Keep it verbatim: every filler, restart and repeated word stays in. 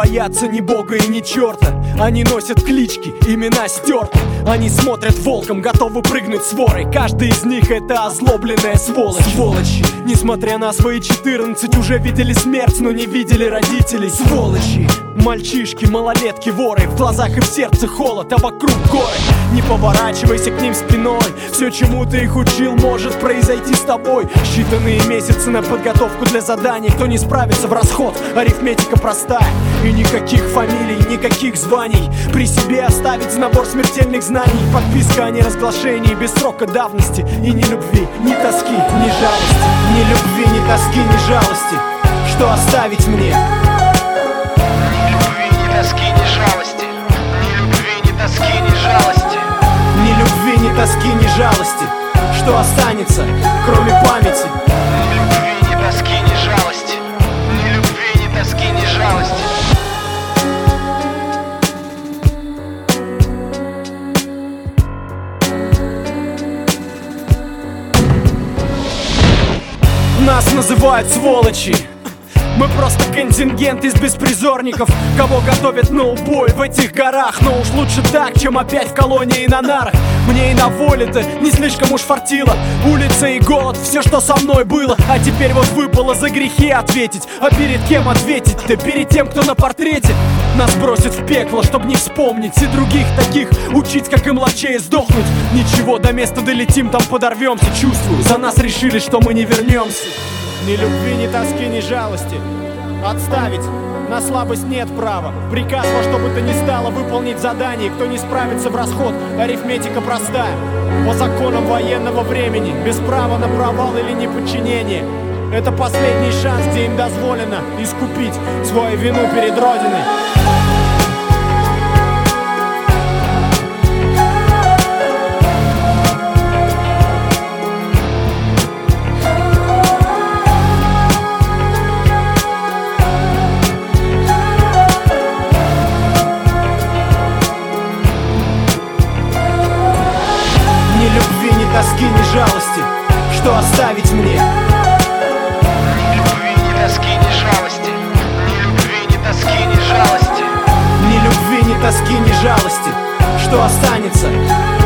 боятся ни бога и ни черта. Они носят клички, имена стерты. Они смотрят волком, готовы прыгнуть с ворой. Каждый из них это озлобленная сволочь. Сволочи, несмотря на свои четырнадцать, уже видели смерть, но не видели родителей. Сволочи, мальчишки, малолетки, воры. В глазах и в сердце холод, а вокруг горы. Не поворачивайся к ним спиной. Все, чему ты их учил, может произойти с тобой. Считанные месяцы на подготовку для заданий. Кто не справится, в расход, арифметика простая. И никаких фамилий, никаких званий. При себе оставить набор смертельных знаний. Подписка о неразглашении без срока давности. И ни любви, ни тоски, ни жалости. Ни любви, ни тоски, ни жалости. Что оставить мне? Ни любви, ни тоски, ни жалости. Ни любви, ни тоски, ни жалости. Ни любви, ни тоски, ни жалости. Что останется, кроме памяти? Ни любви, ни тоски, ни жалости. Ни любви, ни тоски, ни жалости. Нас называют сволочи. Мы просто контингент из беспризорников, кого готовят на убой в этих горах. Но уж лучше так, чем опять в колонии на нарах. Мне и на воле-то не слишком уж фартило. Улица и голод, все, что со мной было. А теперь вот выпало за грехи ответить. А перед кем ответить? Да перед тем, кто на портрете. Нас бросят в пекло, чтоб не вспомнить. И других таких учить, как и младшее сдохнуть. Ничего, до места долетим, там подорвемся. Чувствую, за нас решили, что мы не вернемся. Ни любви, ни тоски, ни жалости. Отставить, на слабость нет права. Приказ во что бы то ни стало выполнить задание. Кто не справится, в расход, арифметика простая. По законам военного времени, без права на провал или неподчинение. Это последний шанс, где им дозволено искупить свою вину перед Родиной. Тоски, ни жалости, что оставить мне? Ни любви, ни тоски, ни жалости. Ни любви, ни тоски, ни жалости. Ни любви, ни тоски, ни жалости. Что останется,